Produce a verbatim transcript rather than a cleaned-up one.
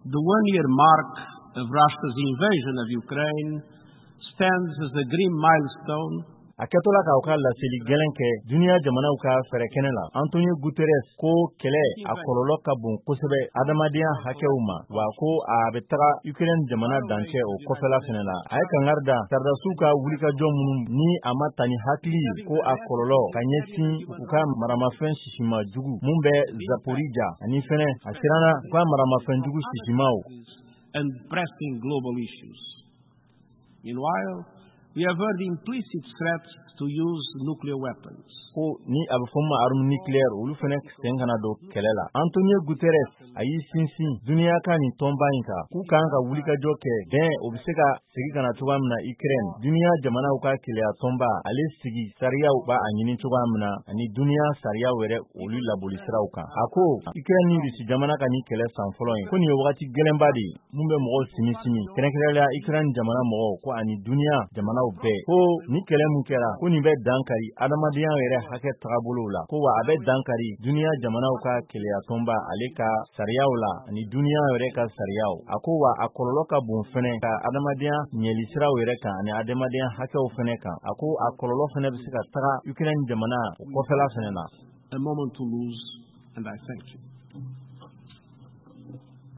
The one-year mark of Russia's invasion of Ukraine stands as a grim milestone. A kɛtɔla ka u ka laseli gɛlɛn kɛ duniya jamanaw ka fɛrɛ kɛnɛ la. Antonio Guterres ko kɛlɛ a kɔlɔlɔ ka bon kosɛbɛ adamadenya hakɛw ma, wa ko a bɛ taga Ukraine jamana dancɛ o kɔfɛla fɛnɛ la. A ye kangari da sardasiw ka wulikajɔ minnu ni a ma ta ni hakili ye ko a kɔlɔlɔ ka ɲɛsin u ka maramafɛn sisima jugu mun bɛ Zaporizhzhia ani fɛnɛ a siranna u ka maramafɛn jugu sisimaw and pressing global issues. Meanwhile, we have heard implicit threats to use nuclear weapons. Ko ni a bɛ fɔ ma arme nucléaire olu fɛnɛ sen kana don kɛlɛ la. Antonio Guterres a y'i sinsin duniya ka nin tɔnba in kan k'u kan ka wulikajɔ kɛ bɛn o bɛ se ka sigi kana cogoya min na Ukraine. Duniya jamanaw ka kɛlɛya tɔnba ale sigi sariyaw b'a a ɲini cogoya min na ani duniya sariyaw yɛrɛ olu laboli siraw kan. A ko Ukraine ni Russie jamana ka nin kɛlɛ san fɔlɔ in ko nin ye wagati gɛlɛnba de ye mun bɛ mɔgɔw simi simi kɛrɛnkɛrɛnnenya Ukraine jamana mɔgɔw ko ani duniya jamanaw bɛɛ ko ni kɛlɛ mun kɛra ko nin bɛ dankari adamadenya yɛrɛ hakɛ tagabolow la ko wa a bɛ dankari duniya jamanaw ka kɛlɛya tɔnba ale ka sariyaw la ani duniya yɛrɛ ka sariyaw. A ko wa a kɔlɔlɔ ka bon fɛnɛ ka adamadenya ɲɛli siraw yɛrɛ kan ani adamadenya hakɛw fɛnɛ kan. A ko a kɔlɔlɔ fɛnɛ bɛ se ka taga Ukraine jamana o kɔfɛla fɛnɛ la. A moment to lose, and I thank you.